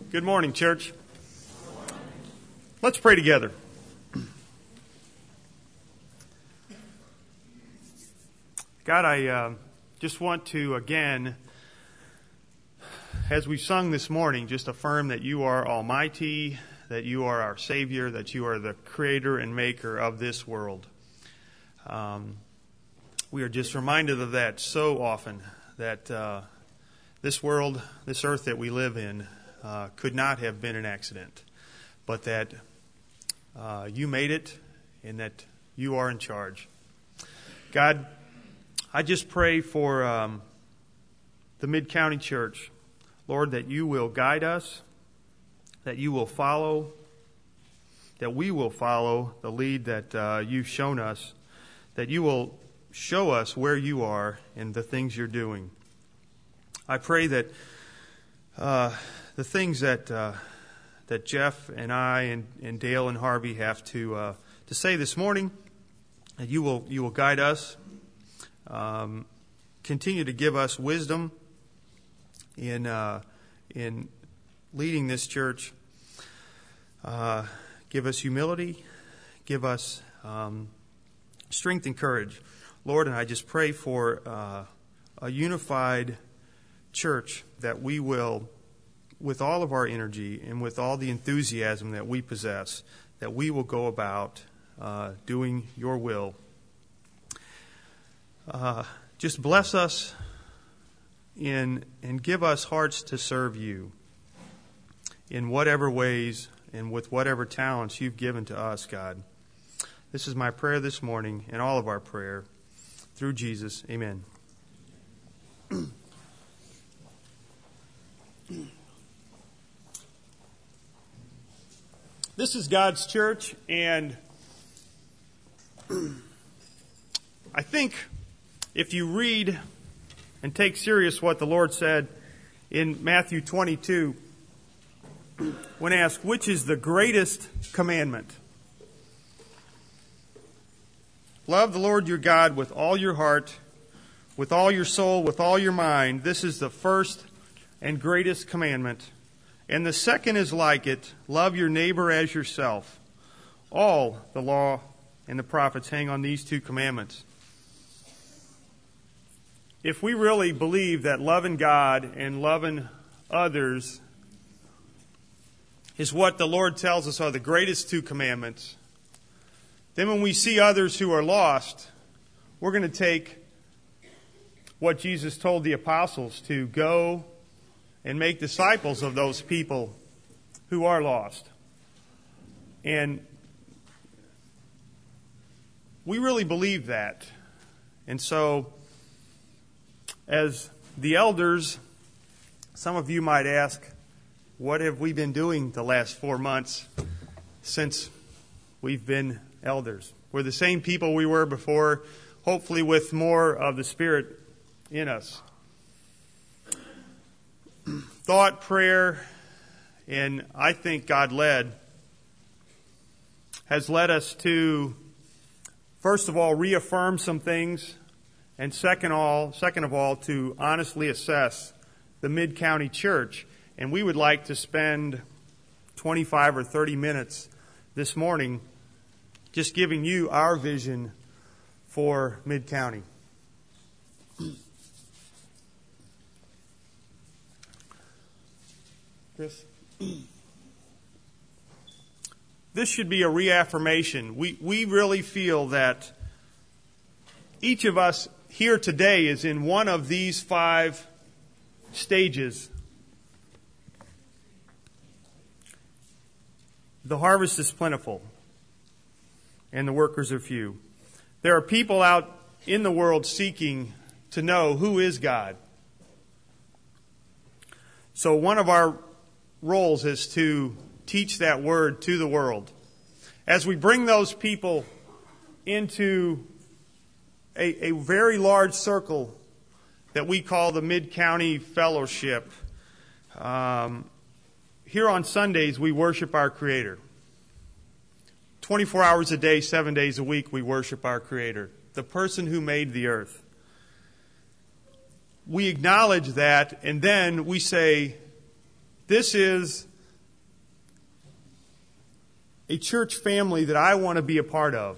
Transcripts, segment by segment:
Good morning, church. Let's pray together. God, I just want to, again, as we've sung this morning, just affirm that you are almighty, that you are our Savior, that you are the creator and maker of this world. We are just reminded of that so often, that this world, this earth that we live in, could not have been an accident, but that you made it and that you are in charge. God, I just pray for the Mid-County Church, Lord, that you will guide us, that you will follow, that we will follow the lead that you've shown us, that you will show us where you are and the things you're doing. I pray that the things that Jeff and I and Dale and Harvey have to say this morning, that you will guide us, continue to give us wisdom in leading this church. Give us humility, give us strength and courage, Lord. And I just pray for a unified church, that we will, with all of our energy and with all the enthusiasm that we possess, that we will go about doing your will. Just bless us and give us hearts to serve you in whatever ways and with whatever talents you've given to us, God. This is my prayer this morning and all of our prayer through Jesus. Amen. This is God's church, and I think if you read and take serious what the Lord said in Matthew 22, when asked, which is the greatest commandment? Love the Lord your God with all your heart, with all your soul, with all your mind. This is the first and greatest commandment. And the second is like it, love your neighbor as yourself. All the law and the prophets hang on these two commandments. If we really believe that loving God and loving others is what the Lord tells us are the greatest two commandments, then when we see others who are lost, we're going to take what Jesus told the apostles to go and make disciples of those people who are lost. And we really believe that. And so, as the elders, some of you might ask, what have we been doing the last 4 months since we've been elders? We're the same people we were before, hopefully with more of the Spirit in us. Thought, prayer, and I think God-led has led us to, first of all, reaffirm some things, and second of all, to honestly assess the Mid-County Church. And we would like to spend 25 or 30 minutes this morning just giving you our vision for Mid-County. Chris? This should be a reaffirmation. We really feel that each of us here today is in one of these 5 stages. The harvest is plentiful, and the workers are few. There are people out in the world seeking to know who is God. So one of our roles is to teach that word to the world. As we bring those people into a very large circle that we call the Mid-County Fellowship, here on Sundays we worship our Creator. 24 hours a day, 7 days a week, we worship our Creator, the person who made the earth. We acknowledge that, and then we say, this is a church family that I want to be a part of?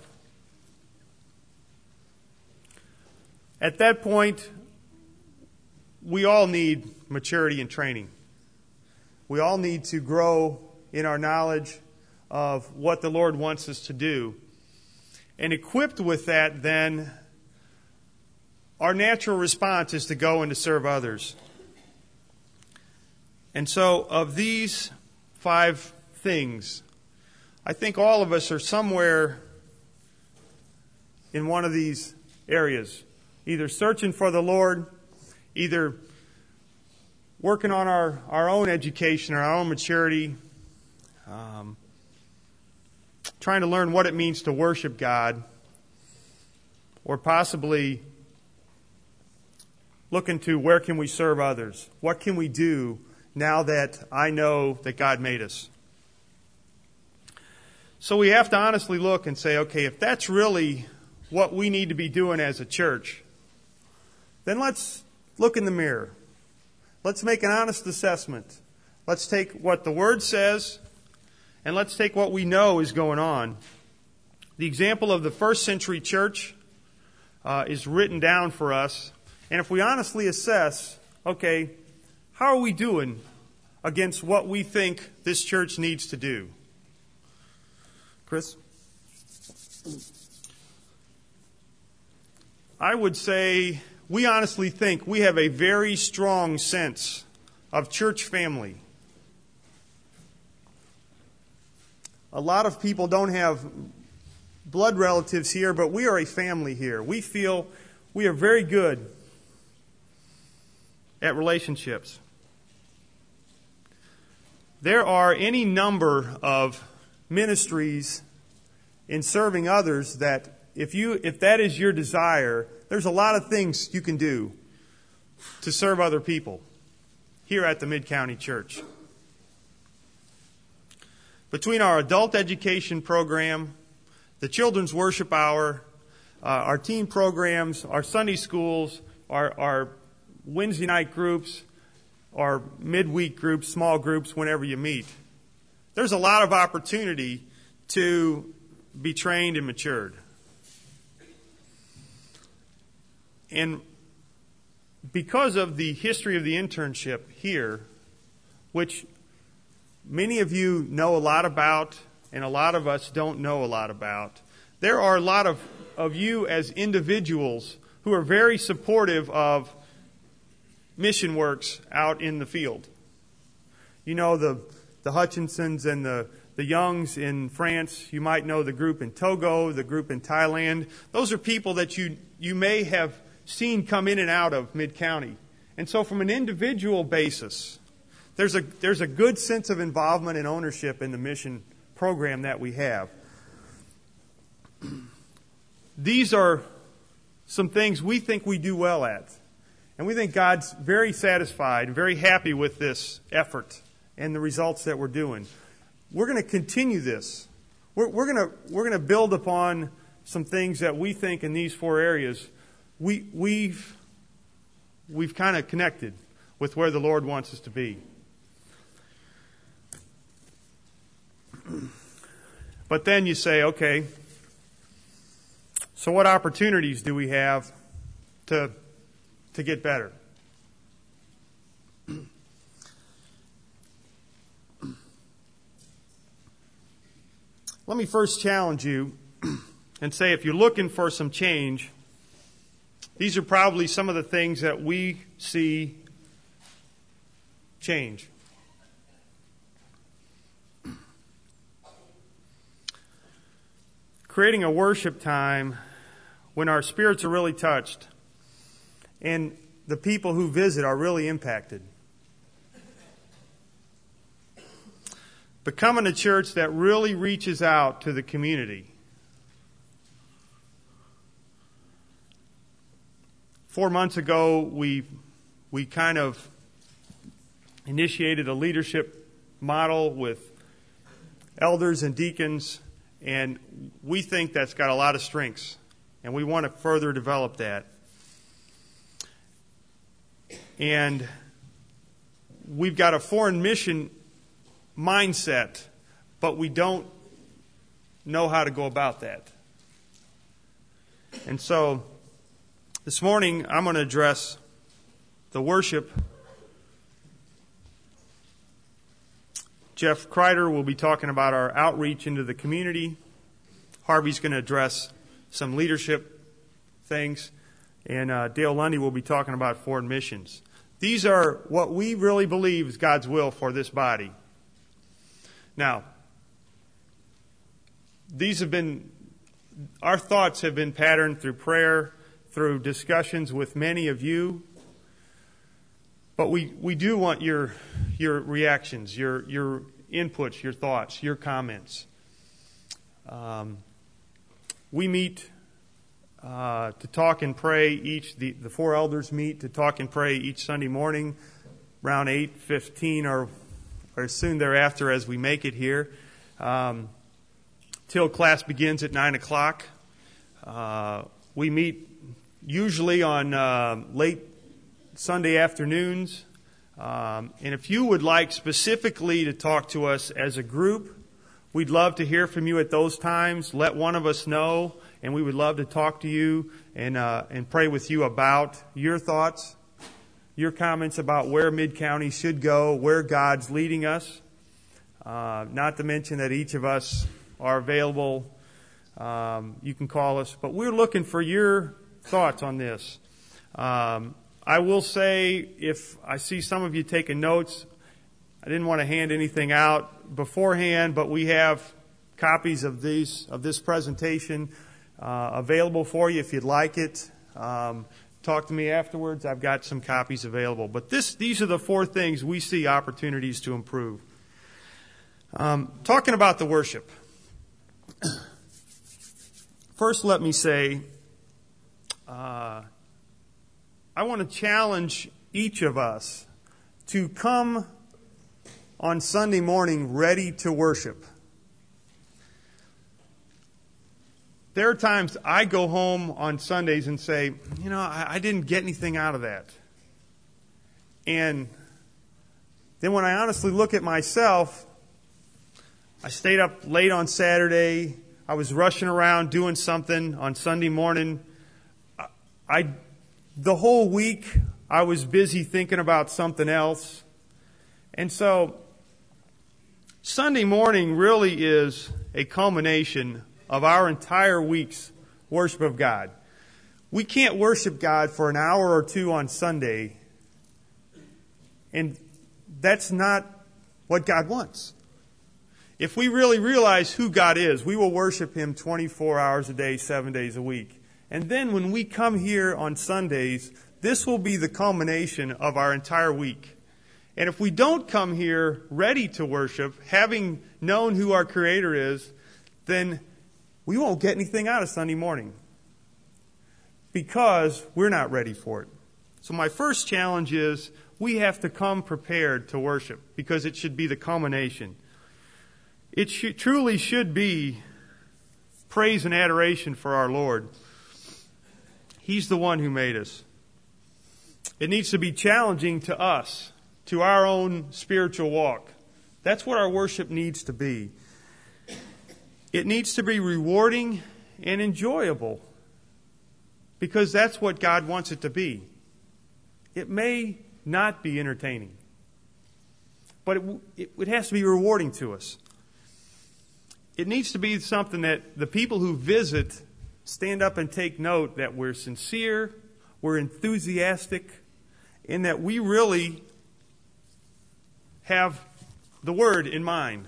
At that point, we all need maturity and training. We all need to grow in our knowledge of what the Lord wants us to do. And equipped with that, then, our natural response is to go and to serve others. And so, of these 5 things, I think all of us are somewhere in one of these areas. Either searching for the Lord, either working on our own education, our own maturity, trying to learn what it means to worship God, or possibly looking to where can we serve others? What can we do now that I know that God made us? So we have to honestly look and say, okay, if that's really what we need to be doing as a church, then let's look in the mirror. Let's make an honest assessment. Let's take what the Word says, and let's take what we know is going on. The example of the first century church is written down for us. And if we honestly assess, okay, how are we doing against what we think this church needs to do? Chris? I would say we honestly think we have a very strong sense of church family. A lot of people don't have blood relatives here, but we are a family here. We feel we are very good at relationships. There are any number of ministries in serving others that if that is your desire, there's a lot of things you can do to serve other people here at the Mid-County Church. Between our adult education program, the children's worship hour, our teen programs, our Sunday schools, our Wednesday night groups, our midweek groups, small groups, whenever you meet, there's a lot of opportunity to be trained and matured. And because of the history of the internship here, which many of you know a lot about and a lot of us don't know a lot about, there are a lot of you as individuals who are very supportive of mission works out in the field. You know the Hutchinsons and the Youngs in France. You might know the group in Togo, the group in Thailand. Those are people that you may have seen come in and out of Mid-County. And so from an individual basis, there's a good sense of involvement and ownership in the mission program that we have. These are some things we think we do well at. And we think God's very satisfied, very happy with this effort and the results that we're doing. We're going to continue this. We're going to build upon some things that we think in these 4 areas we've kind of connected with where the Lord wants us to be. But then you say, okay, so what opportunities do we have to get better? Let me first challenge you and say if you're looking for some change, these are probably some of the things that we see change. Creating a worship time when our spirits are really touched and the people who visit are really impacted. Becoming a church that really reaches out to the community. 4 months ago, we kind of initiated a leadership model with elders and deacons, and we think that's got a lot of strengths, and we want to further develop that. And we've got a foreign mission mindset, but we don't know how to go about that. And so, this morning, I'm going to address the worship. Jeff Kreider will be talking about our outreach into the community. Harvey's going to address some leadership things. And Dale Lundy will be talking about foreign missions. These are what we really believe is God's will for this body. Now, our thoughts have been patterned through prayer, through discussions with many of you. But we do want your reactions, your inputs, your thoughts, your comments. We meet to talk and pray the four elders meet to talk and pray each Sunday morning around 8:15 or soon thereafter as we make it here. Till class begins at 9 o'clock. We meet usually on late Sunday afternoons. And if you would like specifically to talk to us as a group, we'd love to hear from you at those times. Let one of us know, and we would love to talk to you and pray with you about your thoughts, your comments about where Mid-County should go, where God's leading us. Not to mention that each of us are available. You can call us. But we're looking for your thoughts on this. I will say, if I see some of you taking notes, I didn't want to hand anything out beforehand, but we have copies of this presentation available for you if you'd like it. Talk to me afterwards. I've got some copies available. But these are the four things we see opportunities to improve. Talking about the worship. First, let me say, I want to challenge each of us to come on Sunday morning ready to worship. There are times I go home on Sundays and say, I didn't get anything out of that. And then when I honestly look at myself, I stayed up late on Saturday. I was rushing around doing something on Sunday morning. The whole week I was busy thinking about something else. And so Sunday morning really is a culmination of our entire week's worship of God. We can't worship God for an hour or two on Sunday, and that's not what God wants. If we really realize who God is, we will worship Him 24 hours a day, 7 days a week. And then when we come here on Sundays, this will be the culmination of our entire week. And if we don't come here ready to worship, having known who our Creator is, then we won't get anything out of Sunday morning because we're not ready for it. So my first challenge is we have to come prepared to worship because it should be the culmination. It truly should be praise and adoration for our Lord. He's the one who made us. It needs to be challenging to us, to our own spiritual walk. That's what our worship needs to be. It needs to be rewarding and enjoyable because that's what God wants it to be. It may not be entertaining, but it has to be rewarding to us. It needs to be something that the people who visit stand up and take note that we're sincere, we're enthusiastic, and that we really have the Word in mind.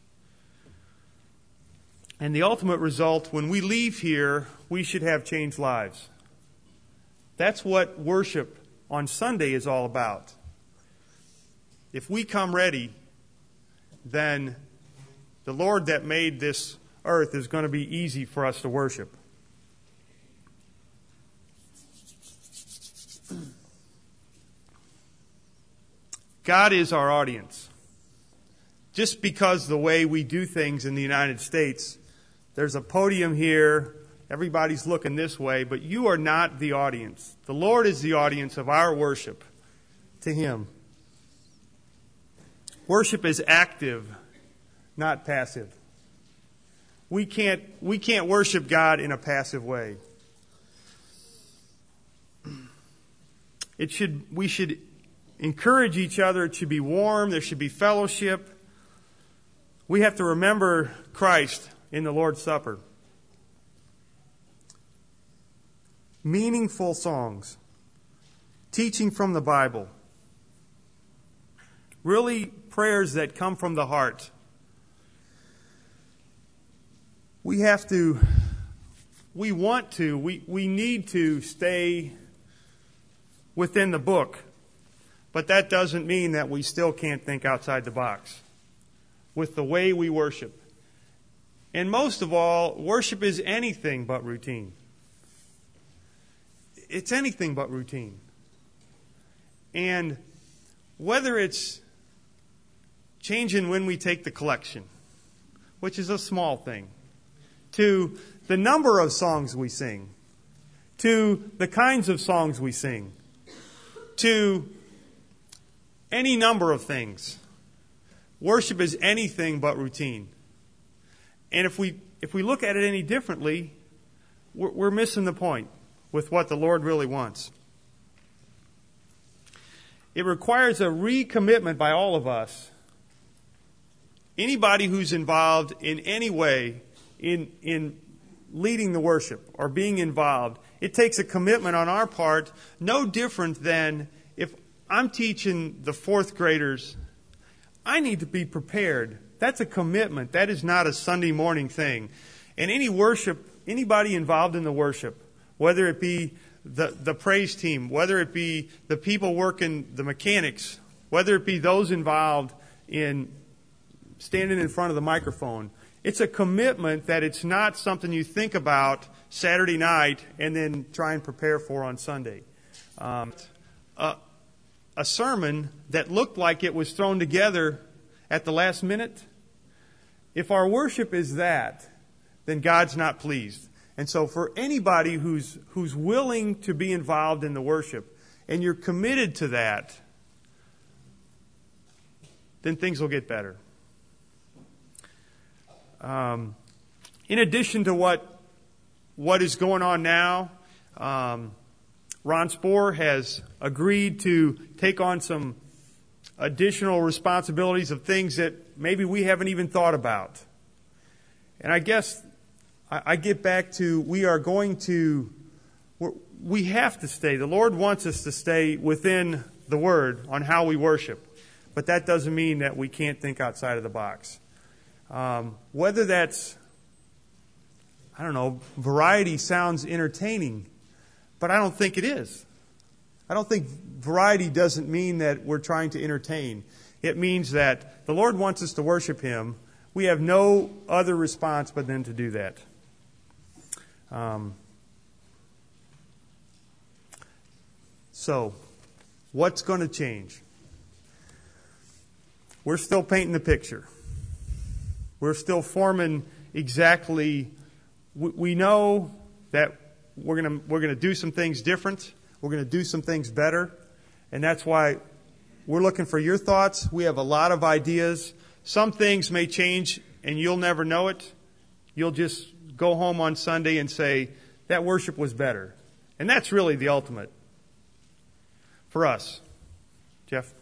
And the ultimate result, when we leave here, we should have changed lives. That's what worship on Sunday is all about. If we come ready, then the Lord that made this earth is going to be easy for us to worship. God is our audience. Just because the way we do things in the United States, there's a podium here, everybody's looking this way, but you are not the audience. The Lord is the audience of our worship to Him. Worship is active, not passive. We can't worship God in a passive way. We should encourage each other to be warm. There should be fellowship. We have to remember Christ in the Lord's Supper. Meaningful songs. Teaching from the Bible. Really prayers that come from the heart. We need to stay within the book. But that doesn't mean that we still can't think outside the box with the way we worship. And most of all, worship is anything but routine. It's anything but routine. And whether it's changing when we take the collection, which is a small thing, to the number of songs we sing, to the kinds of songs we sing, to any number of things. Worship is anything but routine. And if we look at it any differently, we're missing the point with what the Lord really wants. It requires a recommitment by all of us. Anybody who's involved in any way in leading the worship or being involved, it takes a commitment on our part, no different than if I'm teaching the fourth graders, I need to be prepared. That's a commitment. That is not a Sunday morning thing. And anybody involved in the worship, whether it be the praise team, whether it be the people working, the mechanics, whether it be those involved in standing in front of the microphone, it's a commitment that it's not something you think about Saturday night and then try and prepare for on Sunday. A sermon that looked like it was thrown together at the last minute, if our worship is that, then God's not pleased. And so for anybody who's willing to be involved in the worship, and you're committed to that, then things will get better. In addition to what is going on now, Ron Spohr has agreed to take on some additional responsibilities of things that maybe we haven't even thought about. And I guess I get back to we have to stay. The Lord wants us to stay within the Word on how we worship. But that doesn't mean that we can't think outside of the box. Whether that's, variety sounds entertaining, but I don't think it is. I don't think variety doesn't mean that we're trying to entertain. It means that the Lord wants us to worship Him. We have no other response but then to do that. So, what's going to change? We're still painting the picture. We're still forming exactly. We know that we're going to do some things different. We're going to do some things better, and that's why we're looking for your thoughts. We have a lot of ideas. Some things may change, and you'll never know it. You'll just go home on Sunday and say that worship was better, and that's really the ultimate for us. Jeff.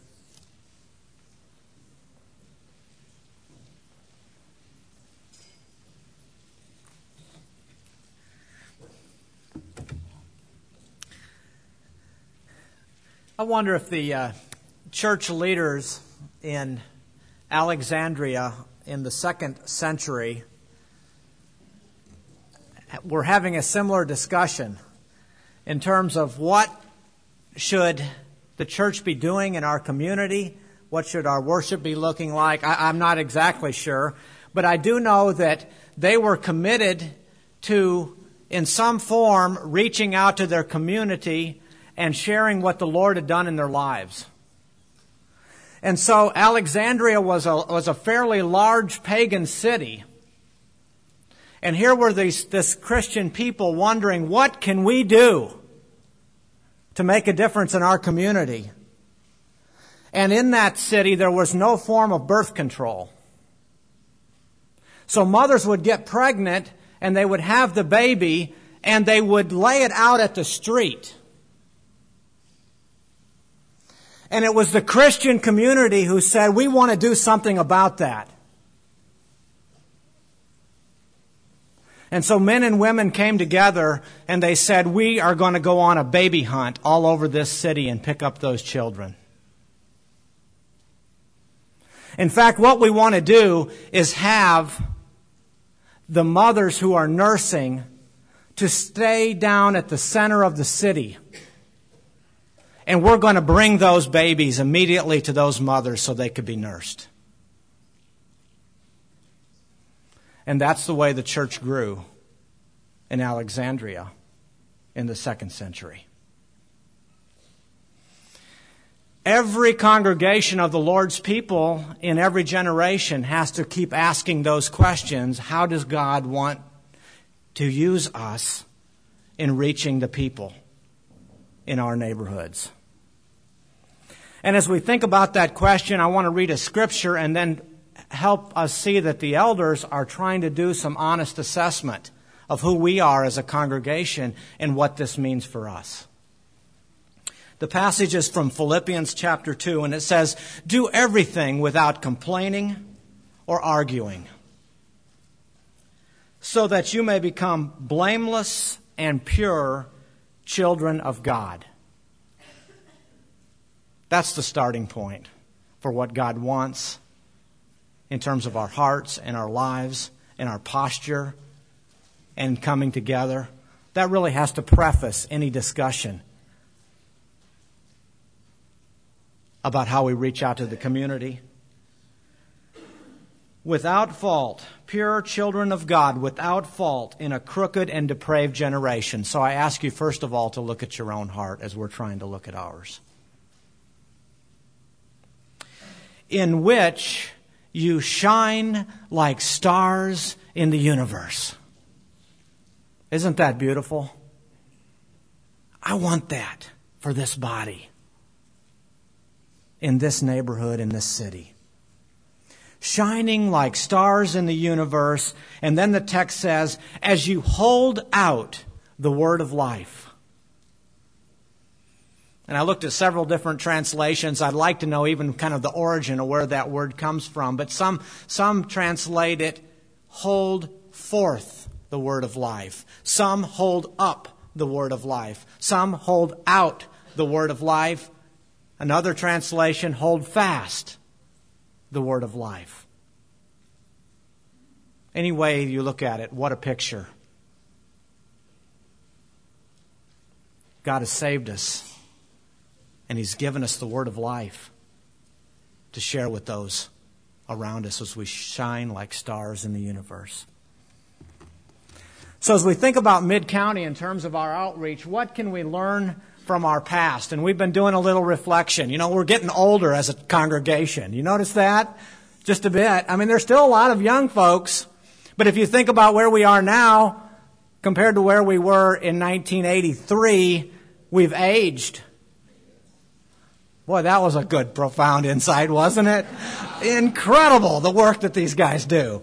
I wonder if the church leaders in Alexandria in the 2nd century were having a similar discussion in terms of what should the church be doing in our community, what should our worship be looking like. I'm not exactly sure, but I do know that they were committed to, in some form, reaching out to their community and sharing what the Lord had done in their lives. And so Alexandria was a fairly large pagan city. And here were this Christian people wondering, what can we do to make a difference in our community? And in that city, there was no form of birth control. So mothers would get pregnant and they would have the baby and they would lay it out at the street. And it was the Christian community who said, we want to do something about that. And so men and women came together and they said, we are going to go on a baby hunt all over this city and pick up those children. In fact, what we want to do is have the mothers who are nursing to stay down at the center of the city. And we're going to bring those babies immediately to those mothers so they could be nursed. And that's the way the church grew in Alexandria in the 2nd century. Every congregation of the Lord's people in every generation has to keep asking those questions. How does God want to use us in reaching the people in our neighborhoods? And as we think about that question, I want to read a scripture and then help us see that the elders are trying to do some honest assessment of who we are as a congregation and what this means for us. The passage is from Philippians chapter 2, and it says, do everything without complaining or arguing, so that you may become blameless and pure children of God. That's the starting point for what God wants in terms of our hearts and our lives and our posture and coming together. That really has to preface any discussion about how we reach out to the community. Without fault, pure children of God, without fault in a crooked and depraved generation. So I ask you first of all to look at your own heart as we're trying to look at ours. In which you shine like stars in the universe. Isn't that beautiful? I want that for this body, in this neighborhood, in this city. Shining like stars in the universe. And then the text says, as you hold out the word of life. And I looked at several different translations. I'd like to know even kind of the origin of where that word comes from. But some translate it, hold forth the word of life. Some hold up the word of life. Some hold out the word of life. Another translation, hold fast the word of life. Any way you look at it, what a picture. God has saved us. And He's given us the word of life to share with those around us as we shine like stars in the universe. So as we think about Mid-County in terms of our outreach, what can we learn from our past? And we've been doing a little reflection. You know, we're getting older as a congregation. You notice that? Just a bit. I mean, there's still a lot of young folks. But if you think about where we are now compared to where we were in 1983, we've aged. Boy, that was a good, profound insight, wasn't it? Incredible, the work that these guys do.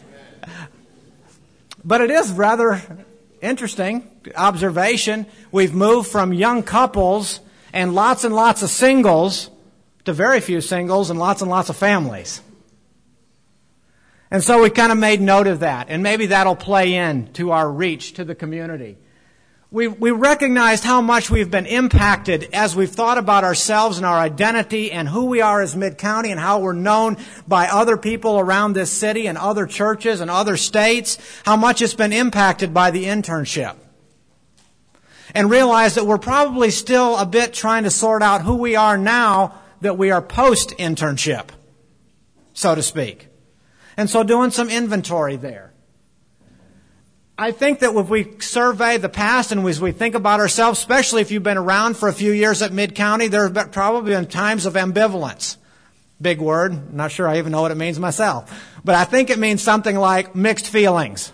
But it is rather interesting observation. We've moved from young couples and lots of singles to very few singles and lots of families. And so we kind of made note of that. And maybe that'll play in to our reach to the community. We recognized how much we've been impacted as we've thought about ourselves and our identity and who we are as Mid-County and how we're known by other people around this city and other churches and other states, how much it's been impacted by the internship. And realized that we're probably still a bit trying to sort out who we are now that we are post-internship, so to speak. And so doing some inventory there. I think that if we survey the past and as we think about ourselves, especially if you've been around for a few years at Mid-County, there have probably been times of ambivalence. Big word. I'm not sure I even know what it means myself. But I think it means something like mixed feelings.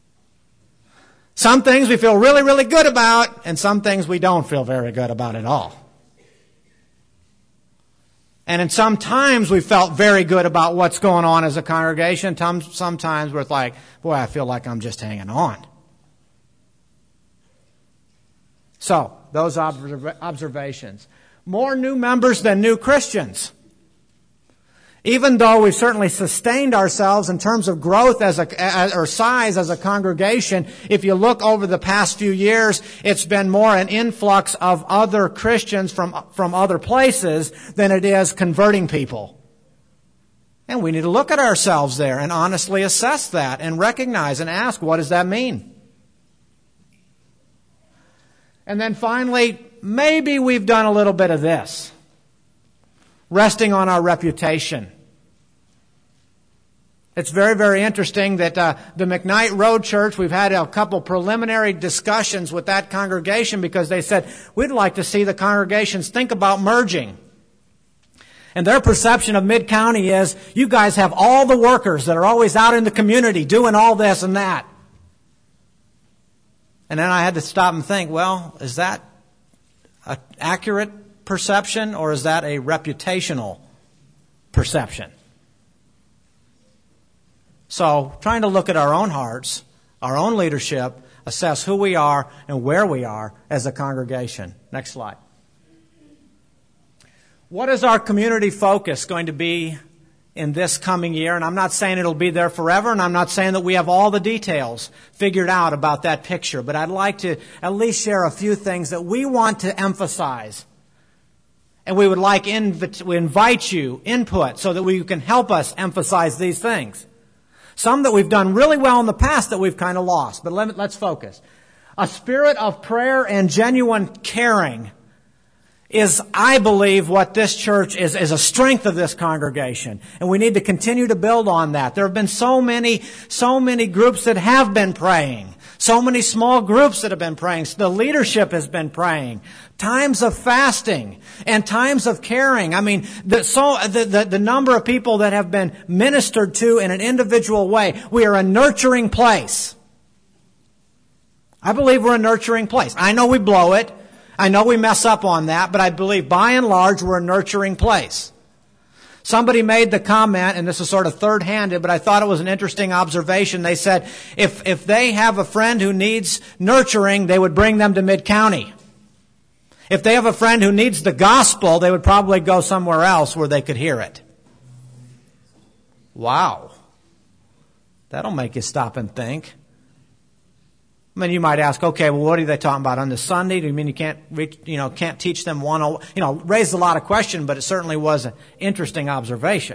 Some things we feel really, really good about, and some things we don't feel very good about at all. And in some times we felt very good about what's going on as a congregation. Sometimes we're like, boy, I feel like I'm just hanging on. So, those observations. More new members than new Christians. Even though we've certainly sustained ourselves in terms of growth or size as a congregation, if you look over the past few years, it's been more an influx of other Christians from other places than it is converting people. And we need to look at ourselves there and honestly assess that and recognize and ask, what does that mean? And then finally, maybe we've done a little bit of this. Resting on our reputation. It's very, very interesting that the McKnight Road Church, we've had a couple preliminary discussions with that congregation because they said, we'd like to see the congregations think about merging. And their perception of Mid-County is, you guys have all the workers that are always out in the community doing all this and that. And then I had to stop and think, well, is that an accurate perception, or is that a reputational perception? So, trying to look at our own hearts, our own leadership, assess who we are and where we are as a congregation. Next slide. What is our community focus going to be in this coming year? And I'm not saying it'll be there forever, and I'm not saying that we have all the details figured out about that picture, but I'd like to at least share a few things that we want to emphasize. And we would like to invite you input so that you can help us emphasize these things. Some that we've done really well in the past that we've kind of lost, but let's focus. A spirit of prayer and genuine caring is, I believe, what this church is a strength of this congregation. And we need to continue to build on that. There have been so many groups that have been praying. So many small groups that have been praying. The leadership has been praying. Times of fasting and times of caring. I mean, the number of people that have been ministered to in an individual way. We are a nurturing place. I believe we're a nurturing place. I know we blow it. I know we mess up on that, but I believe by and large we're a nurturing place. Somebody made the comment, and this is sort of third-handed, but I thought it was an interesting observation. They said if they have a friend who needs nurturing, they would bring them to Mid-County. If they have a friend who needs the gospel, they would probably go somewhere else where they could hear it. Wow. That'll make you stop and think. I mean, you might ask, okay, well, what are they talking about on the Sunday? Do you mean you can't teach them raised a lot of questions, but it certainly was an interesting observation.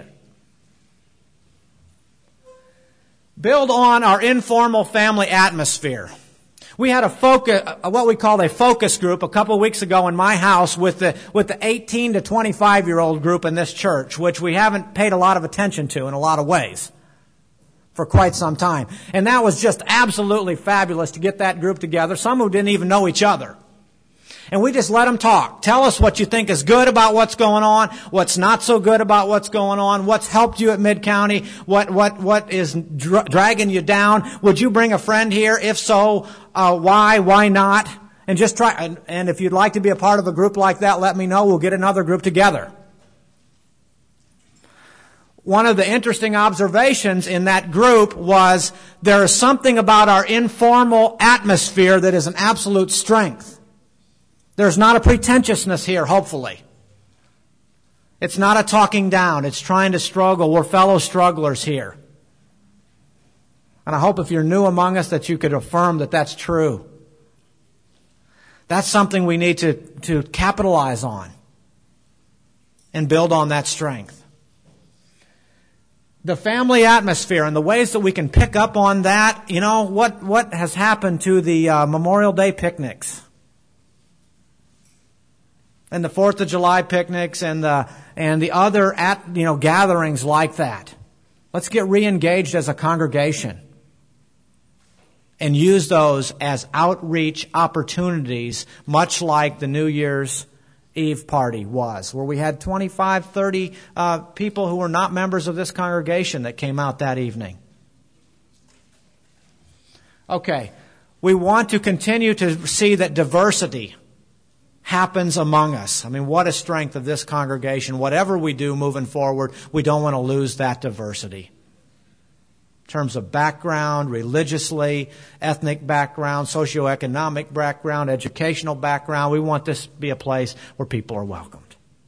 Build on our informal family atmosphere. We had what we called a focus group a couple of weeks ago in my house with the 18 to 25-year-old group in this church, which we haven't paid a lot of attention to in a lot of ways for quite some time. And that was just absolutely fabulous to get that group together, some who didn't even know each other. And we just let them talk. Tell us what you think is good about what's going on, what's not so good about what's going on, what's helped you at Mid-County, what is dragging you down. Would you bring a friend here? If so, why not? And just try. And if you'd like to be a part of a group like that, let me know. We'll get another group together. One of the interesting observations in that group was there is something about our informal atmosphere that is an absolute strength. There's not a pretentiousness here, hopefully. It's not a talking down. It's trying to struggle. We're fellow strugglers here. And I hope if you're new among us that you could affirm that that's true. That's something we need to capitalize on and build on that strength. The family atmosphere and the ways that we can pick up on that, what has happened to the Memorial Day picnics and the 4th of July picnics and the other gatherings like that. Let's get re-engaged as a congregation and use those as outreach opportunities, much like the New Year's Eve party was, where we had 25, 30 people who were not members of this congregation that came out that evening. Okay, we want to continue to see that diversity happens among us. I mean, what a strength of this congregation. Whatever we do moving forward, we don't want to lose that diversity. In terms of background, religiously, ethnic background, socioeconomic background, educational background, we want this to be a place where people are welcomed.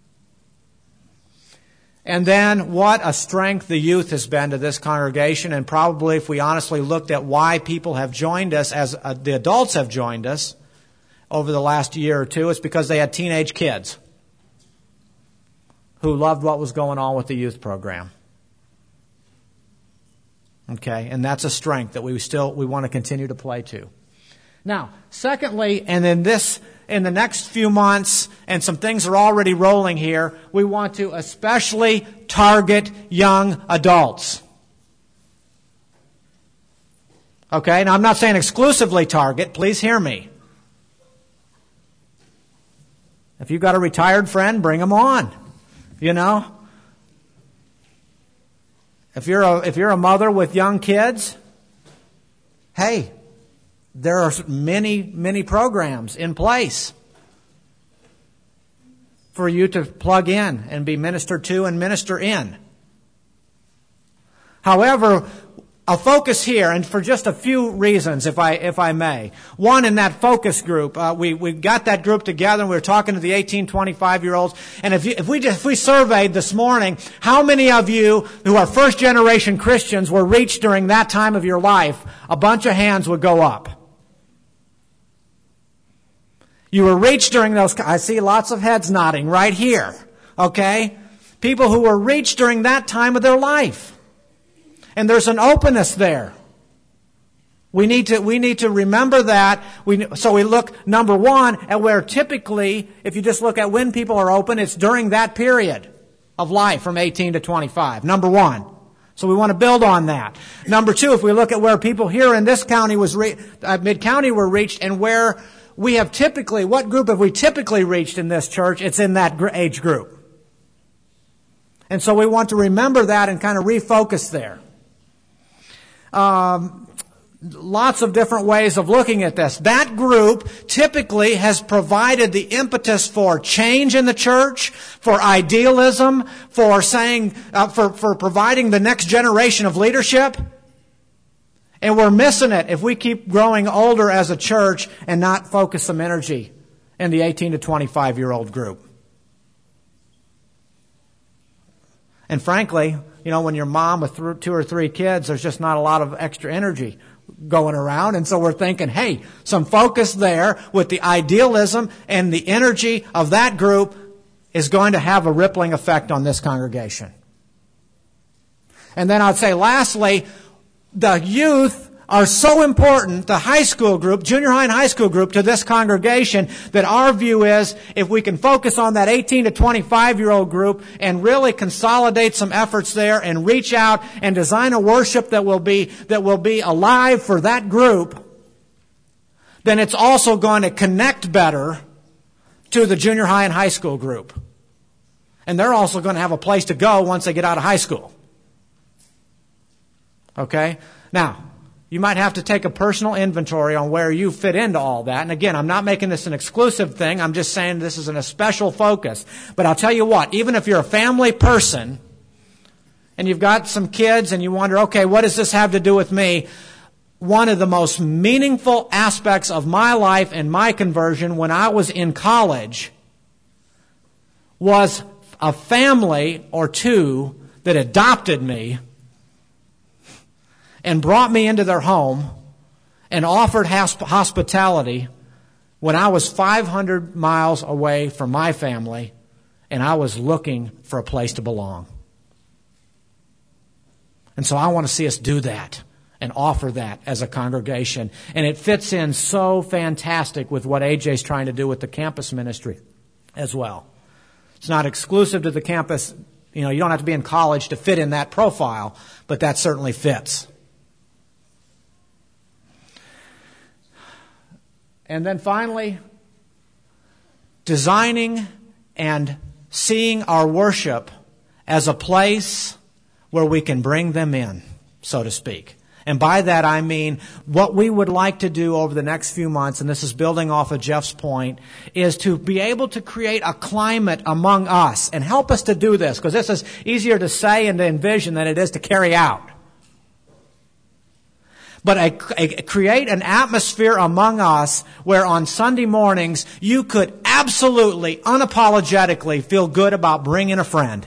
And then what a strength the youth has been to this congregation, and probably if we honestly looked at why people have joined us, as the adults have joined us over the last year or two, it's because they had teenage kids who loved what was going on with the youth program. Okay, and that's a strength that we want to continue to play to. Now, secondly, and in the next few months, and some things are already rolling here, we want to especially target young adults. Okay, now I'm not saying exclusively target, please hear me. If you've got a retired friend, bring them on. You know? If you're a mother with young kids, hey, there are many, many programs in place for you to plug in and be ministered to and minister in. However, a focus here, and for just a few reasons, if I may. One, in that focus group, we got that group together, and we were talking to the 18-25-year-olds. And if we surveyed this morning, how many of you who are first-generation Christians were reached during that time of your life, a bunch of hands would go up. You were reached during those. I see lots of heads nodding right here. Okay, people who were reached during that time of their life. And there's an openness there. We need to remember that. So we look, number one, at where typically, if you just look at when people are open, it's during that period of life from 18 to 25. Number one. So we want to build on that. Number two, if we look at where people here in this county Mid-County were reached, and where we have typically, what group have we typically reached in this church? It's in that age group. And so we want to remember that and kind of refocus there. Lots of different ways of looking at this. That group typically has provided the impetus for change in the church, for idealism, for for providing the next generation of leadership. And we're missing it if we keep growing older as a church and not focus some energy in the 18 to 25-year-old group. And frankly, when you're mom with 2 or 3 kids, there's just not a lot of extra energy going around. And so we're thinking, hey, some focus there with the idealism and the energy of that group is going to have a rippling effect on this congregation. And then I'd say lastly, the youth are so important, the high school group, junior high and high school group, to this congregation, that our view is if we can focus on that 18 to 25-year-old group and really consolidate some efforts there and reach out and design a worship that will be alive for that group, then it's also going to connect better to the junior high and high school group. And they're also going to have a place to go once they get out of high school. Okay? Now, you might have to take a personal inventory on where you fit into all that. And again, I'm not making this an exclusive thing. I'm just saying this is a special focus. But I'll tell you what, even if you're a family person and you've got some kids and you wonder, okay, what does this have to do with me? One of the most meaningful aspects of my life and my conversion when I was in college was a family or two that adopted me and brought me into their home and offered hospitality when I was 500 miles away from my family and I was looking for a place to belong. And so I want to see us do that and offer that as a congregation. And it fits in so fantastic with what AJ's trying to do with the campus ministry as well. It's not exclusive to the campus. You don't have to be in college to fit in that profile, but that certainly fits. And then finally, designing and seeing our worship as a place where we can bring them in, so to speak. And by that I mean what we would like to do over the next few months, and this is building off of Jeff's point, is to be able to create a climate among us and help us to do this, because this is easier to say and to envision than it is to carry out. But create an atmosphere among us where on Sunday mornings you could absolutely, unapologetically feel good about bringing a friend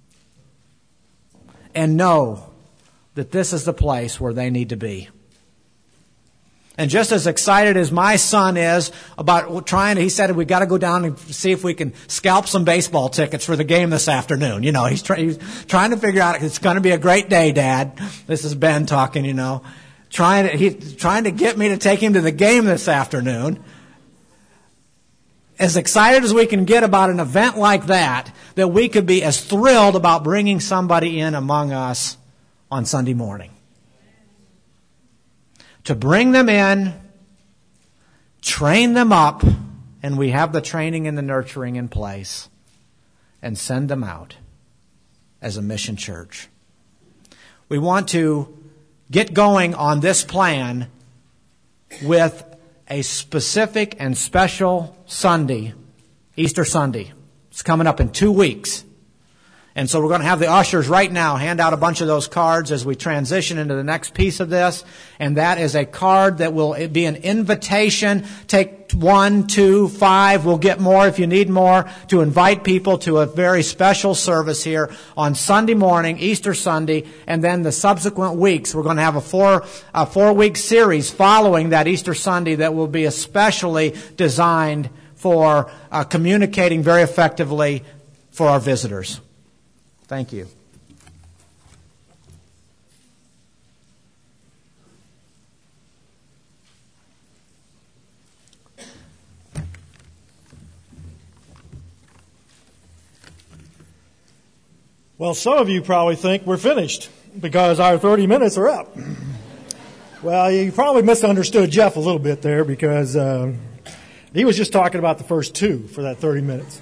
and know that this is the place where they need to be. And just as excited as my son is about he said we got to go down and see if we can scalp some baseball tickets for the game this afternoon. You know, he's trying to figure out, it's going to be a great day, Dad. This is Ben talking, you know. He's trying to get me to take him to the game this afternoon. As excited as we can get about an event like that we could be as thrilled about bringing somebody in among us on Sunday morning. To bring them in, train them up, and we have the training and the nurturing in place, and send them out as a mission church. We want to get going on this plan with a specific and special Sunday, Easter Sunday. It's coming up in 2 weeks. And so we're going to have the ushers right now hand out a bunch of those cards as we transition into the next piece of this. And that is a card that will be an invitation. Take 1, 2, 5. We'll get more if you need more, to invite people to a very special service here on Sunday morning, Easter Sunday. And then the subsequent weeks, we're going to have a 4-week series following that Easter Sunday that will be especially designed for communicating very effectively for our visitors. Thank you. Well, some of you probably think we're finished because our 30 minutes are up. Well, you probably misunderstood Jeff a little bit there, because he was just talking about the first 2 for that 30 minutes.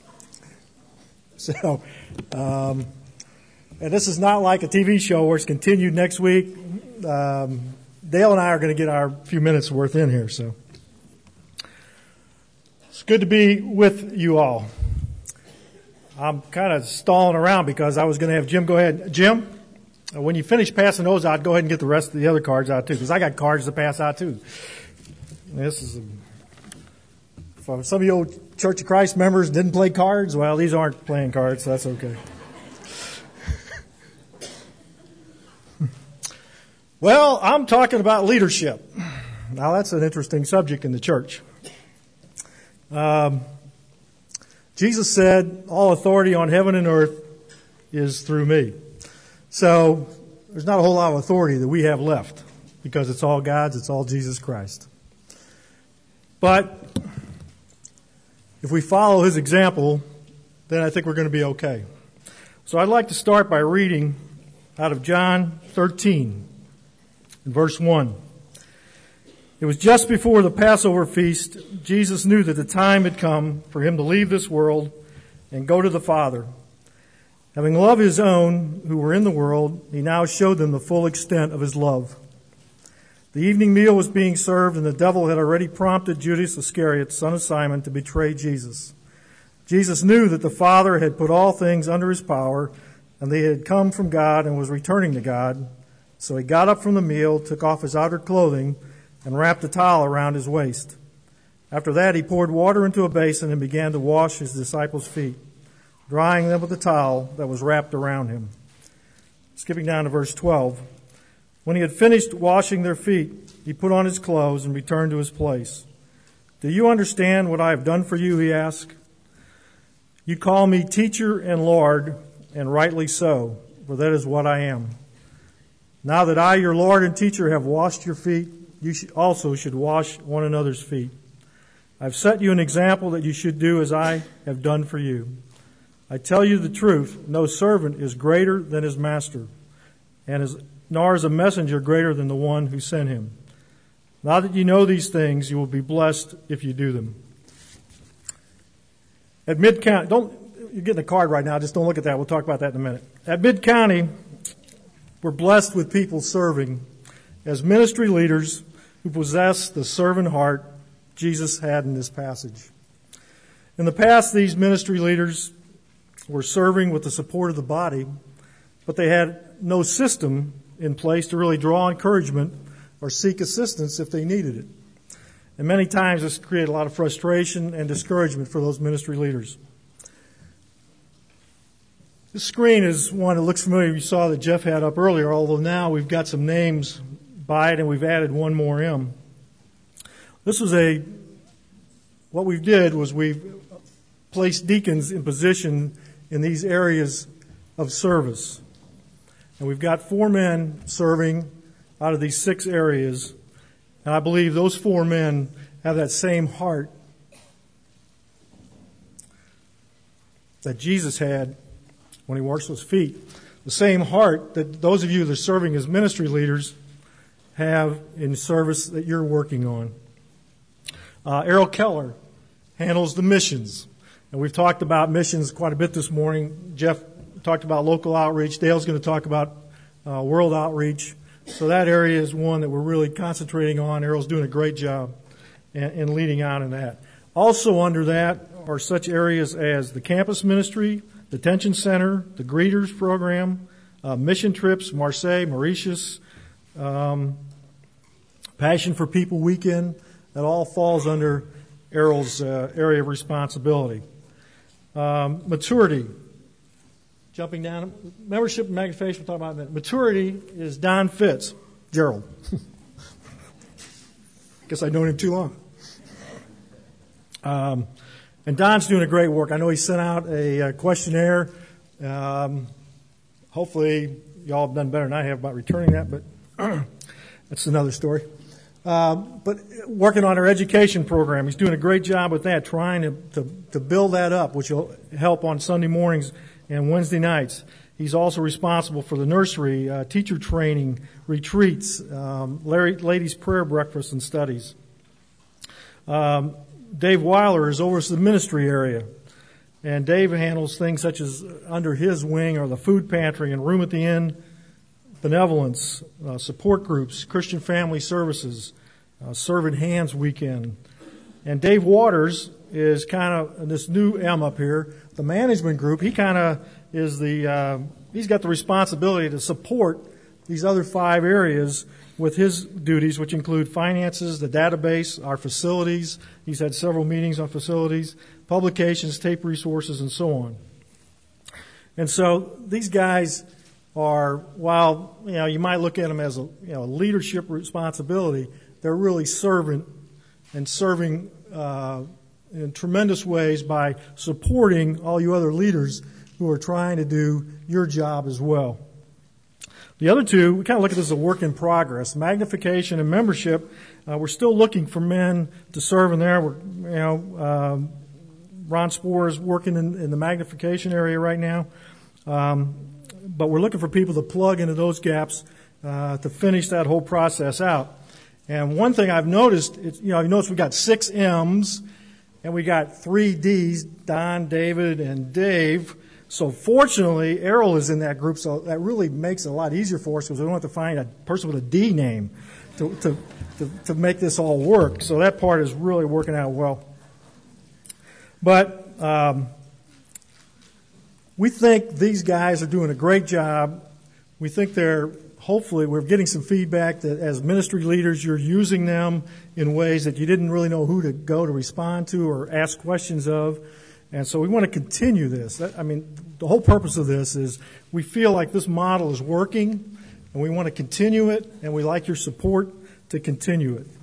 So, and this is not like a TV show where it's continued next week. Dale and I are going to get our few minutes worth in here. So it's good to be with you all. I'm kind of stalling around because I was going to have Jim go ahead. Jim, when you finish passing those out, go ahead and get the rest of the other cards out too, because I got cards to pass out too. This is for some of you old Church of Christ members didn't play cards. Well, these aren't playing cards, so that's okay. Well, I'm talking about leadership. Now, that's an interesting subject in the church. Jesus said, all authority on heaven and earth is through me. So there's not a whole lot of authority that we have left, because it's all God's, it's all Jesus Christ. But if we follow His example, then I think we're going to be okay. So I'd like to start by reading out of John 13, in verse 1. It was just before the Passover feast. Jesus knew that the time had come for Him to leave this world and go to the Father. Having loved His own who were in the world, He now showed them the full extent of His love. The evening meal was being served, and the devil had already prompted Judas Iscariot, son of Simon, to betray Jesus. Jesus knew that the Father had put all things under His power, and that He had come from God and was returning to God. So He got up from the meal, took off His outer clothing, and wrapped a towel around His waist. After that, He poured water into a basin and began to wash His disciples' feet, drying them with the towel that was wrapped around Him. Skipping down to verse 12. When He had finished washing their feet, He put on His clothes and returned to His place. Do you understand what I have done for you? He asked. You call me teacher and Lord, and rightly so, for that is what I am. Now that I, your Lord and teacher, have washed your feet, you also should wash one another's feet. I've set you an example that you should do as I have done for you. I tell you the truth, no servant is greater than his master, nor is a messenger greater than the one who sent him. Now that you know these things, you will be blessed if you do them. At Mid-County, you're getting a card right now, just don't look at that. We'll talk about that in a minute. At Mid-County, we're blessed with people serving as ministry leaders who possess the servant heart Jesus had in this passage. In the past, these ministry leaders were serving with the support of the body, but they had no system in place to really draw encouragement or seek assistance if they needed it. And many times this created a lot of frustration and discouragement for those ministry leaders. This screen is one that looks familiar. You saw that Jeff had up earlier, although now we've got some names by it and we've added one more M. This was what we did was we placed deacons in position in these areas of service. And we've got 4 men serving out of these 6 areas. And I believe those 4 men have that same heart that Jesus had when he washed his feet. The same heart that those of you that are serving as ministry leaders have in service that you're working on. Errol Keller handles the missions. And we've talked about missions quite a bit this morning. Jeff talked about local outreach. Dale's going to talk about world outreach. So that area is one that we're really concentrating on. Errol's doing a great job in leading out in that. Also under that are such areas as the campus ministry, detention center, the greeters program, mission trips, Marseille, Mauritius, Passion for People weekend. That all falls under Errol's area of responsibility. Maturity. Jumping down, membership and magnification, we'll talk about that. Maturity is Don Fitz, Gerald. Guess I've known him too long. And Don's doing a great work. I know he sent out a questionnaire. Hopefully, y'all have done better than I have about returning that, but that's another story. But working on our education program, he's doing a great job with that, trying to build that up, which will help on Sunday mornings and Wednesday nights. He's also responsible for the nursery, teacher training, retreats, ladies' prayer breakfasts and studies. Dave Weiler is over the ministry area. And Dave handles things such as under his wing are the food pantry and room at the inn, benevolence, support groups, Christian family services, Servant Hands weekend. And Dave Waters is kind of this new M up here, the management group. He kind of is he's got the responsibility to support these other 5 areas with his duties, which include finances, the database, our facilities. He's had several meetings on facilities, publications, tape resources, and so on. And so these guys are, while you might look at them as a leadership responsibility, they're really serving in tremendous ways by supporting all you other leaders who are trying to do your job as well. The other 2, we kind of look at this as a work in progress. Magnification and membership, we're still looking for men to serve in there. Ron Spohr is working in the magnification area right now. But we're looking for people to plug into those gaps to finish that whole process out. And one thing I've noticed, you've noticed we've got 6 M's and we got 3 D's, Don, David, and Dave. So fortunately, Errol is in that group, so that really makes it a lot easier for us because we don't have to find a person with a D name to make this all work. So that part is really working out well. But we think these guys are doing a great job. We think hopefully we're getting some feedback that as ministry leaders, you're using them in ways that you didn't really know who to go to respond to or ask questions of. And so we want to continue this. The whole purpose of this is we feel like this model is working and we want to continue it and we like your support to continue it.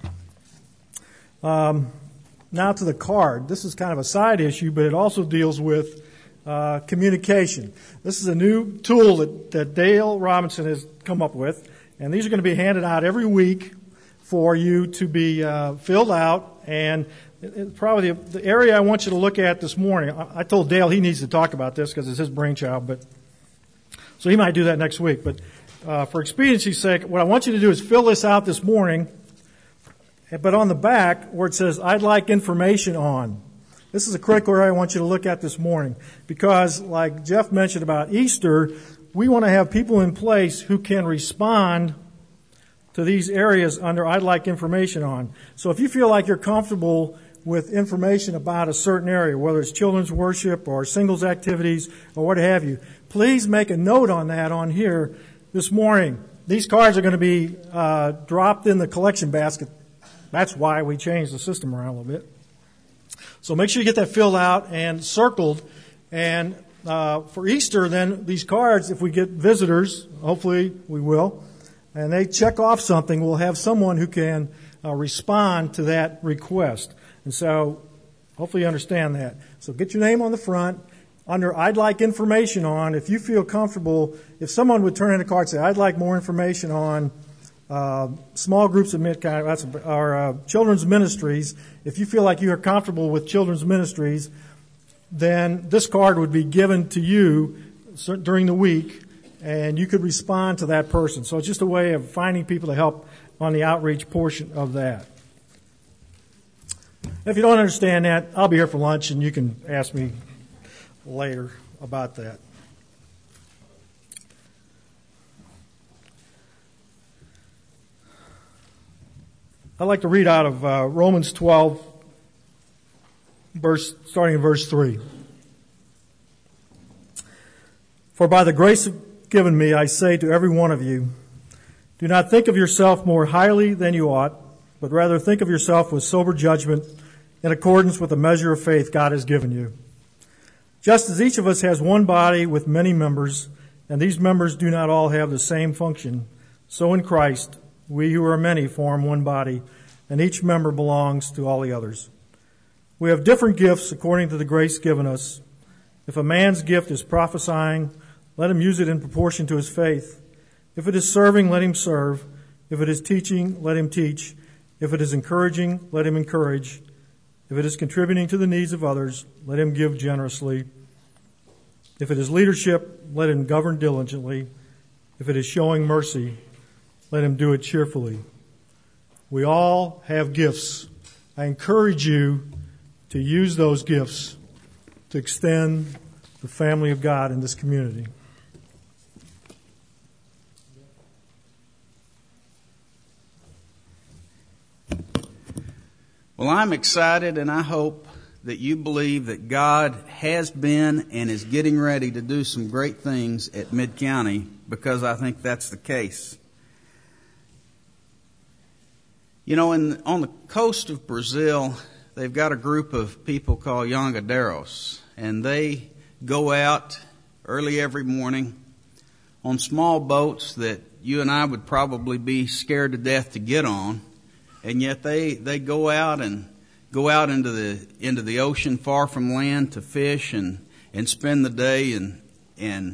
Now to the card. This is kind of a side issue, but it also deals with communication. This is a new tool that Dale Robinson has come up with, and these are going to be handed out every week for you to be filled out. And probably the area I want you to look at this morning, I told Dale he needs to talk about this because it's his brainchild, so he might do that next week. But for expediency's sake, what I want you to do is fill this out this morning, but on the back where it says, I'd like information on. This is a critical area I want you to look at this morning because, like Jeff mentioned about Easter, we want to have people in place who can respond to to these areas under I'd like information on. So if you feel like you're comfortable with information about a certain area, whether it's children's worship or singles activities or what have you, please make a note on that on here this morning. These cards are going to be dropped in the collection basket. That's why we changed the system around a little bit. So make sure you get that filled out and circled. And for Easter, then, these cards, if we get visitors, hopefully we will, and they check off something, we'll have someone who can respond to that request. And so hopefully you understand that. So get your name on the front. Under I'd like information on, if you feel comfortable, if someone would turn in a card and say, I'd like more information on small groups of that's our children's ministries, if you feel like you are comfortable with children's ministries, then this card would be given to you during the week, and you could respond to that person. So it's just a way of finding people to help on the outreach portion of that. If you don't understand that, I'll be here for lunch, and you can ask me later about that. I'd like to read out of Romans 12, starting in verse 3. For by the grace given me, I say to every one of you, do not think of yourself more highly than you ought, but rather think of yourself with sober judgment in accordance with the measure of faith God has given you. Just as each of us has one body with many members, and these members do not all have the same function, so in Christ, we who are many form one body, and each member belongs to all the others. We have different gifts according to the grace given us. If a man's gift is prophesying, let him use it in proportion to his faith. If it is serving, let him serve. If it is teaching, let him teach. If it is encouraging, let him encourage. If it is contributing to the needs of others, let him give generously. If it is leadership, let him govern diligently. If it is showing mercy, let him do it cheerfully. We all have gifts. I encourage you to use those gifts to extend the family of God in this community. Well, I'm excited, and I hope that you believe that God has been and is getting ready to do some great things at Mid-County, because I think that's the case. You know, on the coast of Brazil, they've got a group of people called Jangadeiros, and they go out early every morning on small boats that you and I would probably be scared to death to get on. And yet they go out and go out into the ocean far from land to fish and spend the day in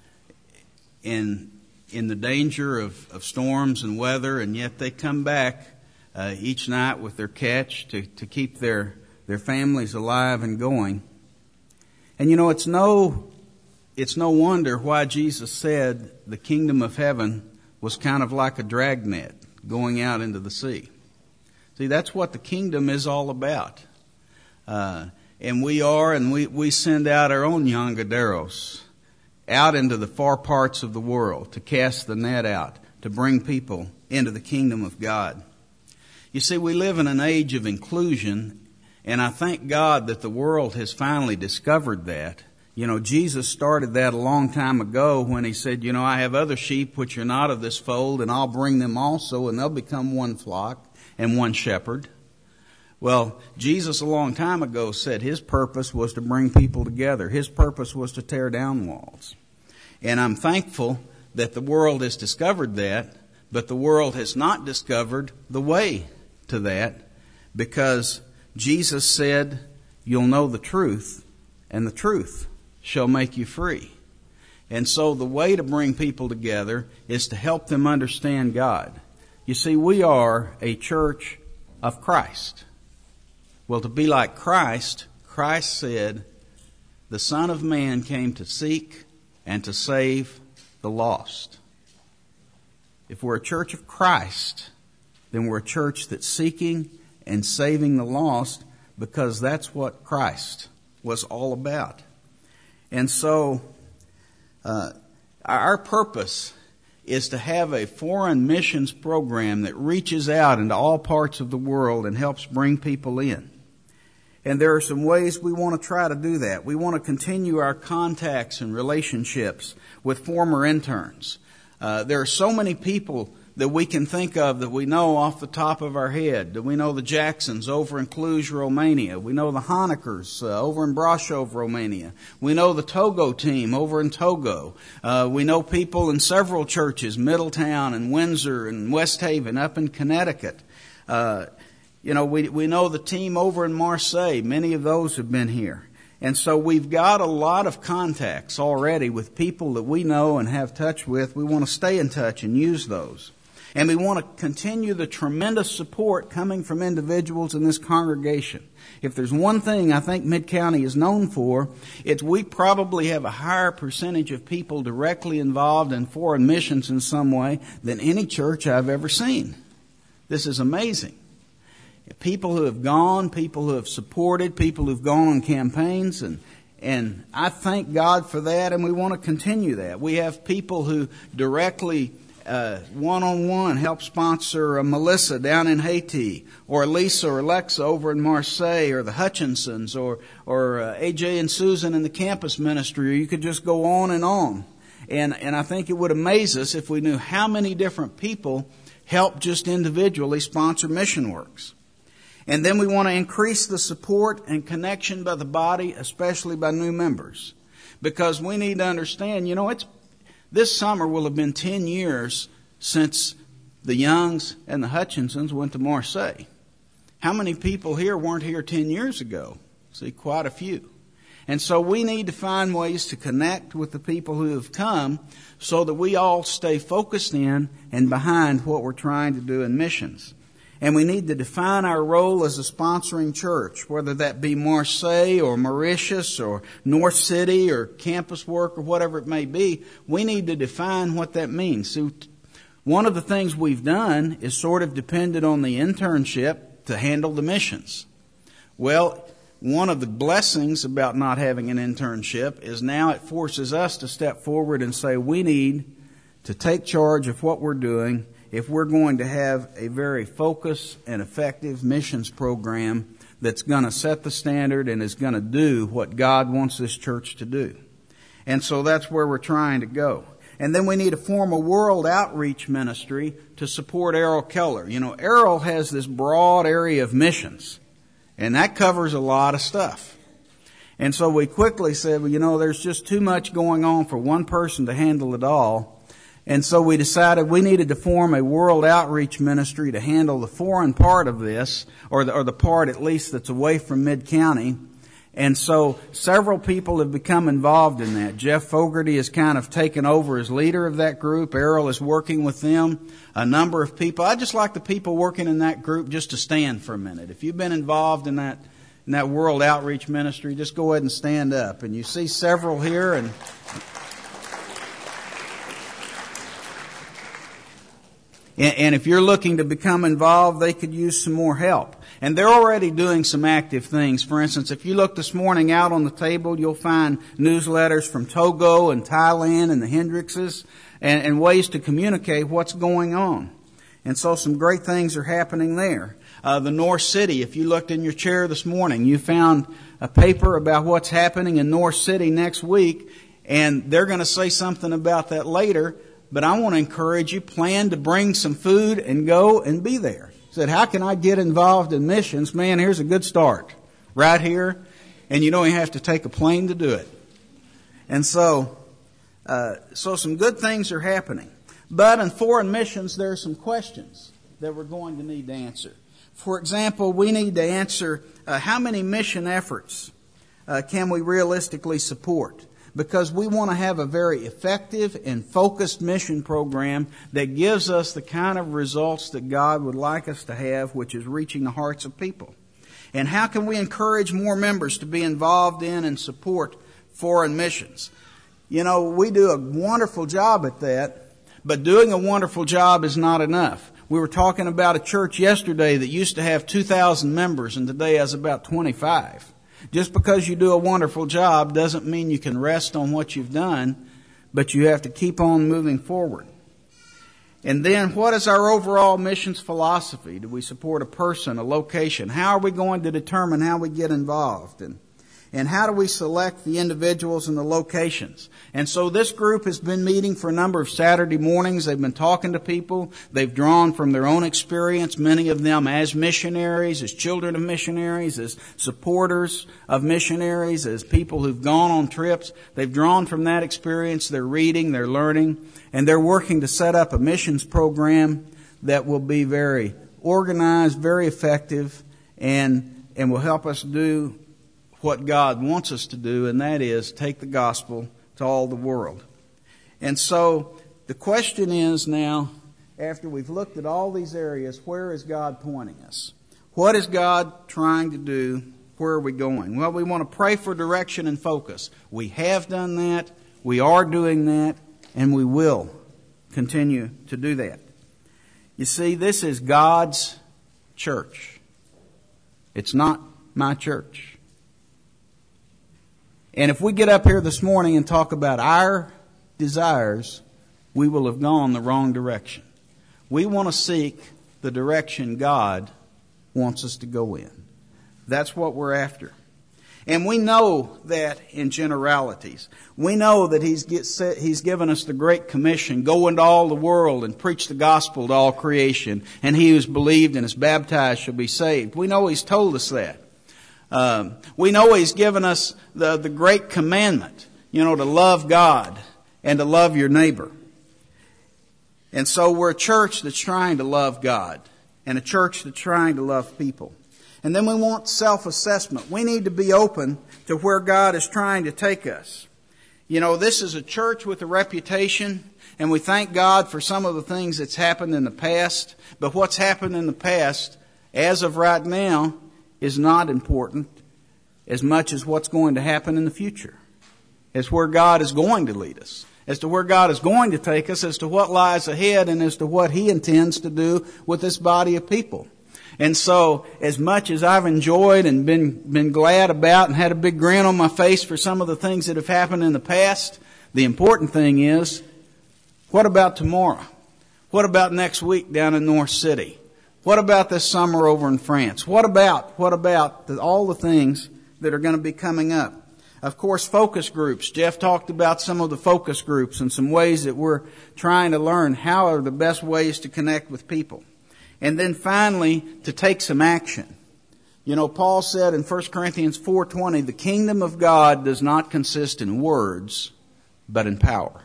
the danger of storms and weather, and yet they come back each night with their catch to keep their families alive and going. And you know, it's no wonder why Jesus said the kingdom of heaven was kind of like a dragnet going out into the sea. See, that's what the kingdom is all about. And we send out our own Jangadeiros out into the far parts of the world to cast the net out, to bring people into the kingdom of God. You see, we live in an age of inclusion, and I thank God that the world has finally discovered that. You know, Jesus started that a long time ago when he said, you know, I have other sheep which are not of this fold, and I'll bring them also, and they'll become one flock and one shepherd. Well, Jesus a long time ago said his purpose was to bring people together. His purpose was to tear down walls. And I'm thankful that the world has discovered that, but the world has not discovered the way to that, because Jesus said, you'll know the truth, and the truth shall make you free. And so the way to bring people together is to help them understand God. You see, we are a church of Christ. Well, to be like Christ, Christ said, the Son of Man came to seek and to save the lost. If we're a church of Christ, then we're a church that's seeking and saving the lost, because that's what Christ was all about. And so, our purpose is to have a foreign missions program that reaches out into all parts of the world and helps bring people in. And there are some ways we want to try to do that. We want to continue our contacts and relationships with former interns. There are so many people that we can think of that we know off the top of our head. We know the Jacksons over in Cluj, Romania. We know the Honeckers over in Brașov, Romania. We know the Togo team over in Togo. We know people in several churches, Middletown and Windsor and West Haven up in Connecticut. We know the team over in Marseille. Many of those have been here. And so we've got a lot of contacts already with people that we know and have touch with. We want to stay in touch and use those. And we want to continue the tremendous support coming from individuals in this congregation. If there's one thing I think Mid-County is known for, it's we probably have a higher percentage of people directly involved in foreign missions in some way than any church I've ever seen. This is amazing. People who have gone, people who have supported, people who've gone on campaigns, and I thank God for that, and we want to continue that. We have people who directly one-on-one help sponsor Melissa down in Haiti, or Lisa or Alexa over in Marseille, or the Hutchinsons, or AJ and Susan in the campus ministry, or you could just go on and on. And I think it would amaze us if we knew how many different people help just individually sponsor Mission Works. And then we want to increase the support and connection by the body, especially by new members. Because we need to understand, this summer will have been 10 years since the Youngs and the Hutchinsons went to Marseille. How many people here weren't here 10 years ago? See, quite a few. And so we need to find ways to connect with the people who have come so that we all stay focused in and behind what we're trying to do in missions. And we need to define our role as a sponsoring church, whether that be Marseille or Mauritius or North City or campus work or whatever it may be. We need to define what that means. So one of the things we've done is sort of depended on the internship to handle the missions. Well, one of the blessings about not having an internship is now it forces us to step forward and say we need to take charge of what we're doing if we're going to have a very focused and effective missions program that's going to set the standard and is going to do what God wants this church to do. And so that's where we're trying to go. And then we need to form a world outreach ministry to support Errol Keller. Errol has this broad area of missions, and that covers a lot of stuff. And so we quickly said, there's just too much going on for one person to handle it all. And so we decided we needed to form a world outreach ministry to handle the foreign part of this, or the part at least that's away from Mid-County. And so several people have become involved in that. Jeff Fogarty has kind of taken over as leader of that group. Errol is working with them. A number of people. I'd just like the people working in that group just to stand for a minute. If you've been involved in that world outreach ministry, just go ahead and stand up. And you see several here, And if you're looking to become involved, they could use some more help. And they're already doing some active things. For instance, if you look this morning out on the table, you'll find newsletters from Togo and Thailand and the Hendrixes and ways to communicate what's going on. And so some great things are happening there. The North City, if you looked in your chair this morning, you found a paper about what's happening in North City next week, and they're going to say something about that later. But I want to encourage you, plan to bring some food and go and be there. Said, how can I get involved in missions? Man, here's a good start. Right here. And you don't even have to take a plane to do it. And so some good things are happening. But in foreign missions, there are some questions that we're going to need to answer. For example, we need to answer how many mission efforts can we realistically support? Because we want to have a very effective and focused mission program that gives us the kind of results that God would like us to have, which is reaching the hearts of people. And how can we encourage more members to be involved in and support foreign missions? We do a wonderful job at that, but doing a wonderful job is not enough. We were talking about a church yesterday that used to have 2,000 members and today has about 25. Just because you do a wonderful job doesn't mean you can rest on what you've done, but you have to keep on moving forward. And then, what is our overall missions philosophy? Do we support a person, a location? How are we going to determine how we get involved? And how do we select the individuals and the locations? And so this group has been meeting for a number of Saturday mornings. They've been talking to people. They've drawn from their own experience, many of them as missionaries, as children of missionaries, as supporters of missionaries, as people who've gone on trips. They've drawn from that experience. They're reading, they're learning, and they're working to set up a missions program that will be very organized, very effective, and will help us do what God wants us to do, and that is take the gospel to all the world. And so the question is now, after we've looked at all these areas, where is God pointing us? What is God trying to do? Where are we going? Well, we want to pray for direction and focus. We have done that, we are doing that, and we will continue to do that. You see, this is God's church. It's not my church. And if we get up here this morning and talk about our desires, we will have gone the wrong direction. We want to seek the direction God wants us to go in. That's what we're after. And we know that in generalities. We know that He's given us the Great Commission, go into all the world and preach the gospel to all creation, and he who is believed and is baptized shall be saved. We know He's told us that. We know He's given us the great commandment, to love God and to love your neighbor. And so we're a church that's trying to love God and a church that's trying to love people. And then we want self-assessment. We need to be open to where God is trying to take us. This is a church with a reputation, and we thank God for some of the things that's happened in the past. But what's happened in the past, as of right now, is not important as much as what's going to happen in the future. It's where God is going to lead us, as to where God is going to take us, as to what lies ahead, and as to what He intends to do with this body of people. And so, as much as I've enjoyed and been glad about and had a big grin on my face for some of the things that have happened in the past, the important thing is, what about tomorrow? What about next week down in North City? What about this summer over in France? What about all the things that are going to be coming up? Of course, focus groups. Jeff talked about some of the focus groups and some ways that we're trying to learn how are the best ways to connect with people. And then finally, to take some action. Paul said in 1 Corinthians 4:20, the kingdom of God does not consist in words, but in power.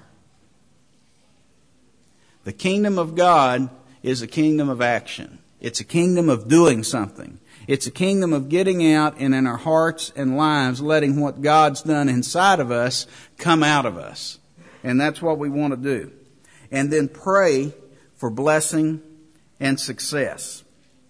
The kingdom of God is a kingdom of action. It's a kingdom of doing something. It's a kingdom of getting out and in our hearts and lives letting what God's done inside of us come out of us. And that's what we want to do. And then pray for blessing and success.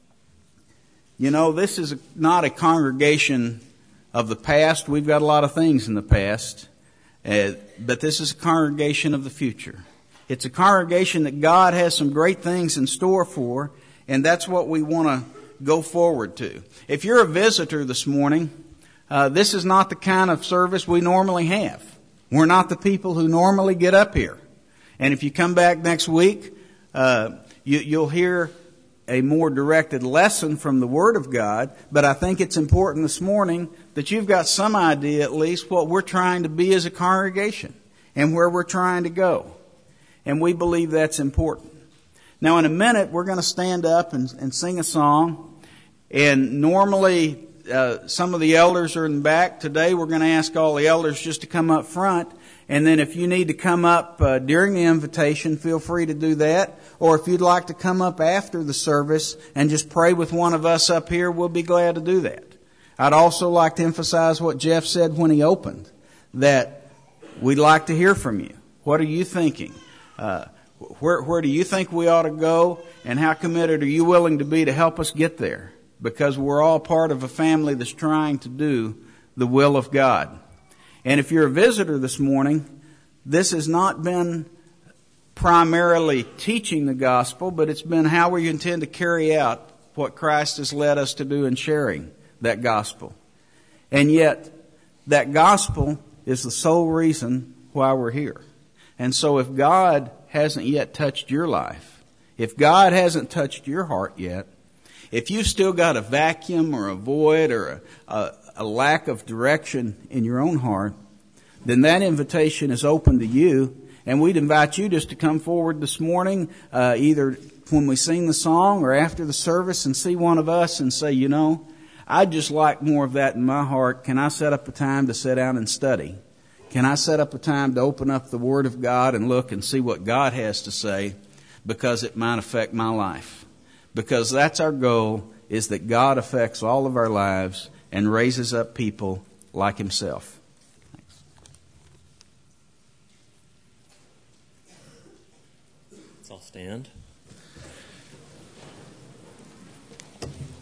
This is not a congregation of the past. We've got a lot of things in the past. But this is a congregation of the future. It's a congregation that God has some great things in store for, and that's what we want to go forward to. If you're a visitor this morning, this is not the kind of service we normally have. We're not the people who normally get up here. And if you come back next week, you'll hear a more directed lesson from the Word of God. But I think it's important this morning that you've got some idea at least what we're trying to be as a congregation and where we're trying to go. And we believe that's important. Now in a minute we're going to stand up and sing a song. And normally some of the elders are in the back. Today we're going to ask all the elders just to come up front. And then if you need to come up during the invitation, feel free to do that. Or if you'd like to come up after the service and just pray with one of us up here, we'll be glad to do that. I'd also like to emphasize what Jeff said when he opened, that we'd like to hear from you. What are you thinking? Where do you think we ought to go? And how committed are you willing to be to help us get there? Because we're all part of a family that's trying to do the will of God. And if you're a visitor this morning, this has not been primarily teaching the gospel, but it's been how we intend to carry out what Christ has led us to do in sharing that gospel. And yet, that gospel is the sole reason why we're here. And so if God hasn't yet touched your life, If God hasn't touched your heart yet, if you've still got a vacuum or a void or a lack of direction in your own heart, then that invitation is open to you. And we'd invite you just to come forward this morning, either when we sing the song or after the service, and see one of us and say, I'd just like more of that in my heart. Can I set up a time to sit down and study? Can I set up a time to open up the Word of God and look and see what God has to say, because it might affect my life? Because that's our goal, is that God affects all of our lives and raises up people like Himself. Thanks. Let's all stand.